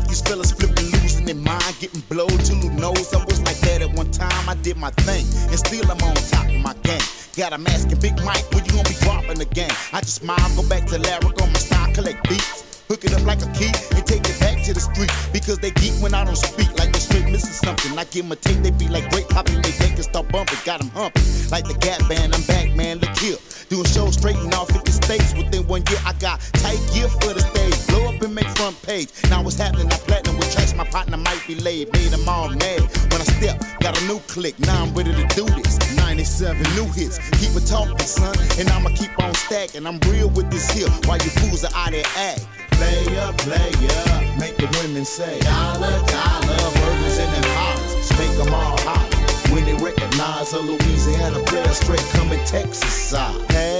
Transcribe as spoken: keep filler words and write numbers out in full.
these fellas flipping, losing their mind, getting blowed till who knows. I was like that at one time, I did my thing, and still I'm on top of my game. Got a mask and Big Mike, when you gonna be dropping again? I just smile, go back to Larry on my style, collect beats, hook it up like a key, and take it back to the street. Because they geek when I don't speak, like they straight missing something. I give them a tape, they be like great popping, they take and start bumping, got them humping. Like the Gap Band, I'm back, man, look here. Doing shows straight in all fifty states. Within one year, I got tight gear for the stage. Blow up and make front page. Now what's happening, I platinum with tracks, my partner might be laid. Made them all mad. When I step, got a new click, now I'm ready to do this. ninety-seven new hits, keep it talking, son. And I'ma keep on stacking, I'm real with this here. While you fools are out there acting. Player, player, make the women say dollar, dollar, burgers in them hollers, make them all holler. When they recognize a Louisiana player straight coming Texas side. Hey.